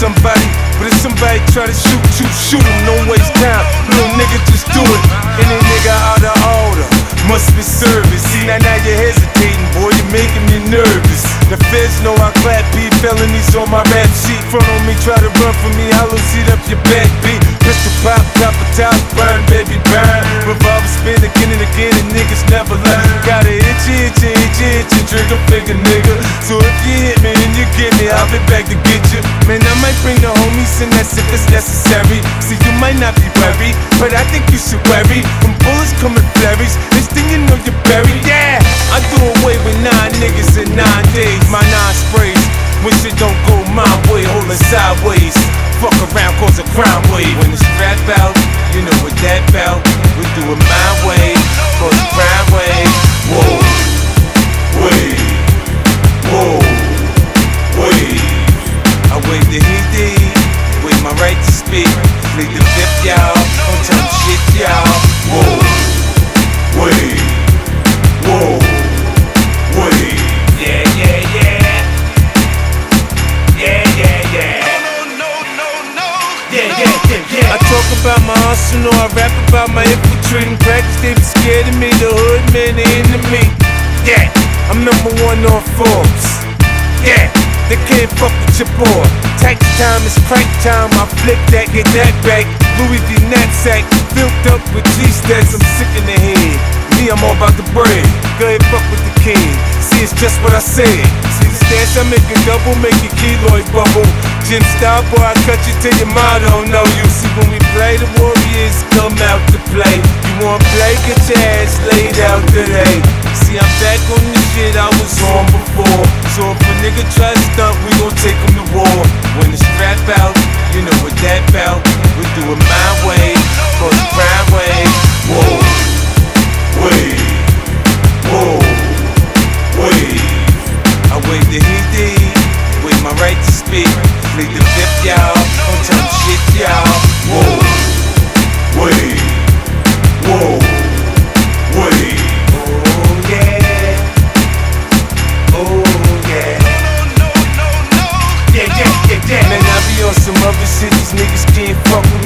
somebody, but if somebody try to shoot you, shoot him, don't waste time. Little nigga, just do it. Any nigga out of order must be service. See, now you're hesitating, boy, you're making me nervous. The feds know I clap B felonies on my rap sheet. Front on me, try to run from me, hollow seat up your back beat. Pistol pop, top of top, burn, baby, burn. Revolver spin again and again, and niggas never learn. Got a itchy, trigger finger, nigga. So if you hit me, then you get me, I'll be back to get you. Man, I might bring the homies in that if it's necessary. See, you might not be worried, but I think you should worry. When bullets come in flurries, next thing you know you're buried. Yeah, I do away with 9 niggas in 9 days. My 9 sprays, when shit don't go my way, holding sideways. Fuck around, cause a crime wave. When it's rap out, you know what that bout. We do it my way, cause a crime wave. Whoa, wave, whoa, wave. I wave the Hindi, wave my right to speak. Lead the fifth, y'all, don't tell them shit, y'all. Whoa, wave, whoa, wave. Yeah, yeah, yeah. Yeah, yeah, yeah. Yeah, yeah, yeah, yeah. I talk about my arsenal, I rap about my infiltrating practice. They be scared of me, the hood man, the enemy. Yeah, I'm #1 on Forbes. Yeah, they can't fuck with your boy. Tax time is crank time, I flip that, get that back. Louis V knapsack, filled up with G-stacks, I'm sick in the head. Me, I'm all about the bread. Go ahead, fuck with the king. See, it's just what I said. See the stance, I make a double, make a keloid bubble. Jim style, boy, I cut you till your mind don't know you. See, when we play, the Warriors come out to play. You wanna play, get your ass laid out today. See, I'm back on the shit I was on before. So if a nigga try to stunt, we gon' take him to war. When it's rap out, you know what that bout. We do it my way, cause the crime way. Whoa, wave, whoa, wave. I wave the Hindi, wave my right to speak. Lead the fifth, y'all, don't tell them shit, y'all. Whoa, wave, whoa, wave. Oh yeah, oh yeah. Yeah, yeah, yeah, yeah. Man, I be on some other shit, these niggas can't fuck with